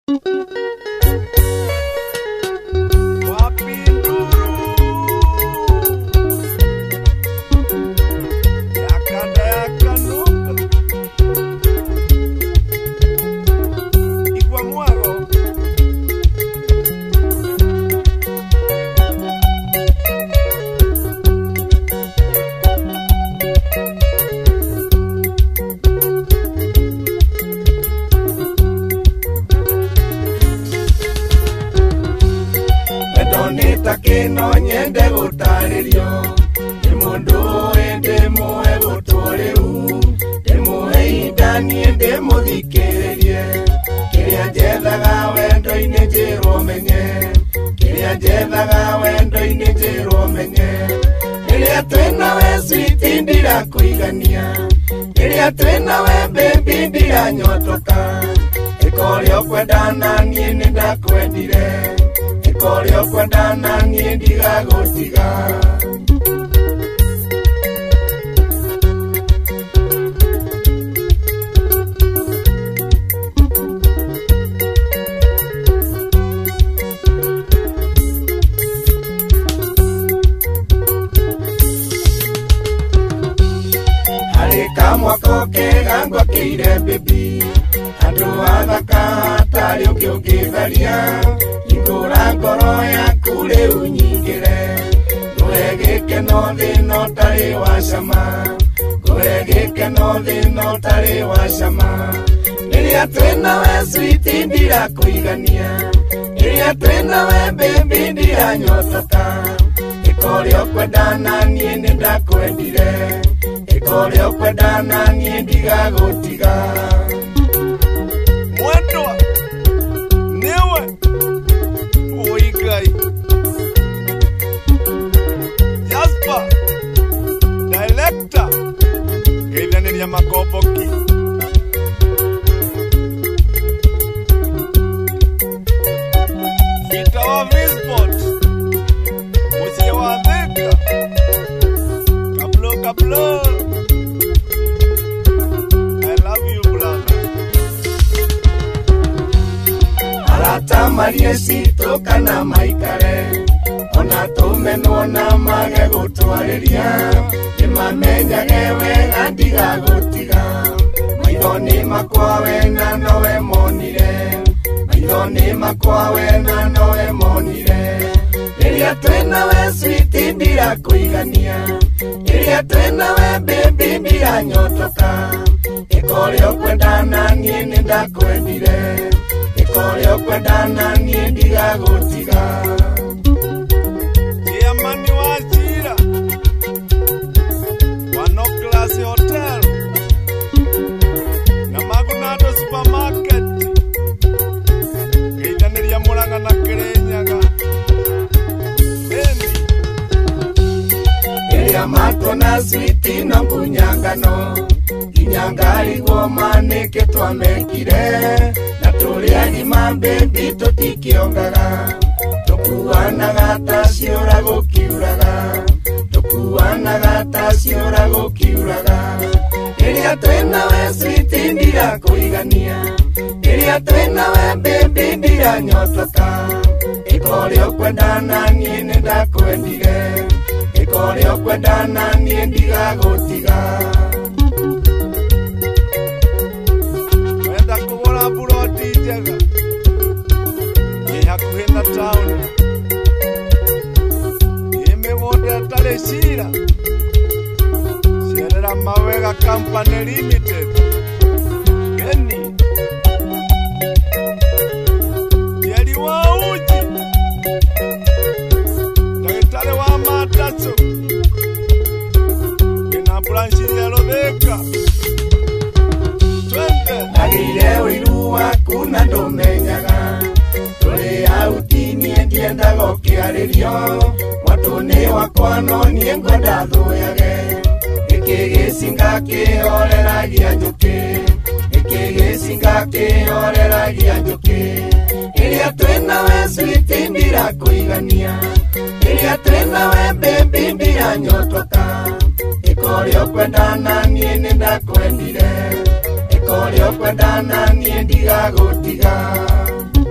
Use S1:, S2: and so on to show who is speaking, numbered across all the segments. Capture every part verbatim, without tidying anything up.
S1: Kino nyende gutaririo ni mundu ende muhe gutwariu ndimuhe indani ende muthikiririe kiria njethaga wendo-ini njirwo menye kiria njethaga wendo-ini njirwo menye riria twina we sweet ndirakuigania riria twina we baby ndiranyotoka ikorio kwenda nanie nindakwendire ikorio kwenda nanie ndigagutiga harika mwako kegangwa keire baby andu athaka hatari ungi ungitharia ingura ngoro yaku riu nyingire nguhe gikeno thino tari wa cama nguhe gikeno thino tari wa cama riria twina we sweet ndirakuigania riria twina we baby ndiranyotoka ikorio kwenda nanie nindakwendire ikorio kwenda nanie ndigagutiga mwendwa niwe Oigai Jasper Director Geithaniria Makoboki Vita wa Visbot Musie wa Thika Kablo kablo I love you brother Alata marie sito kana maikare ona tumenwo na mage gutwariria nimamenyage wega ndigagutiga maithoni makwa we na nowe monire maithoni makwa we na nowe monire riria twina we sweet ndirakuigania riria twina we baby ndiranyotoka ikorio kwenda nanie nindakwendire ikorio kwenda nanie ndigagutiga Diamani wachira Wano Class Hotel na Magunado Supermarket Geithaniria Murang'a na Kirinyaga Eni Iria matwa na sweet na bunyangano Inyangari goma neke twamekire na turi agima baby tutikiongaga tukuanaga taciora gukiuraga tukuanaga taciora gukiuraga iria twina we sweet ndirakuigania iria twina we baby ndiranyotoka ikorio kwenda nanie nindakwendire ikorio kwenda nanie ndigagutiga wenda kugura buroti njega hakuhi na town imegode tare shira Sierra Mawega Company Limited Eni Yeri wa uji Dagetare wa matacho Ina branchi ya Lodeka Twende Nagire wiru waku na ndomenyaga Tuli autini ndienda gokiaririo Watuni wakwa no nie ngwenda thuyage Ikigicinga kihoreragia njuki Ikigicinga kihoreragia njuki Iria twina we sweet ndirakuigania Iria twina we baby ndiranyotoka Ikorio kwenda nanie nindakwendire Ikorio kwenda nanie ndigagutiga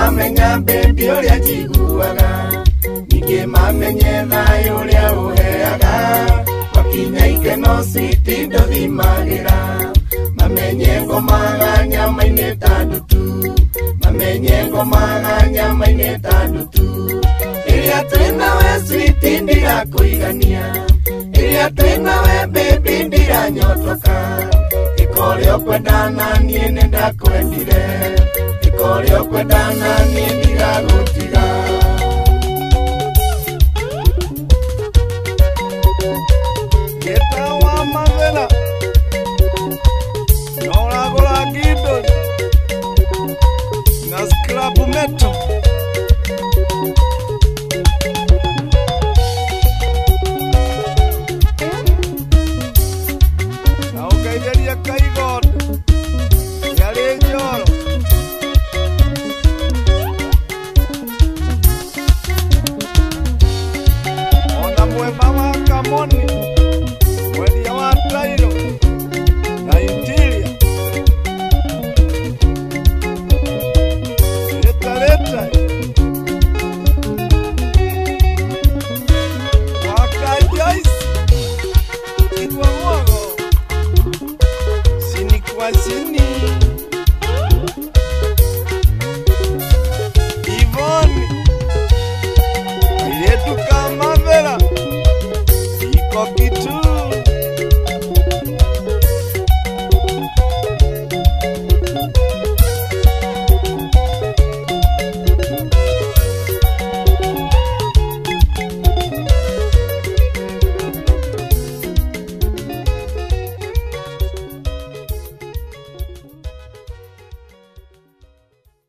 S1: mamenya baby uria njiguaga, ningĩ mamenye thayũ ũrĩa ũheaga, wakinya ikeno citi ndũthimagĩra, mamenye ngomaga nyama-inĩ ta ndutu, mamenye ngomaga nyama-inĩ ta ndutu, ĩrĩa twĩnawe switi ndirakũigania, ĩrĩa twĩnawe baby ndiranyotoka, ĩkorĩa ũkwenda naniĩ nĩndakwendire, ĩkorĩa ũkwenda naniĩ ndigagũtiga.
S2: Gĩtawa mathĩna na ũragũra ngindoni na scrap metal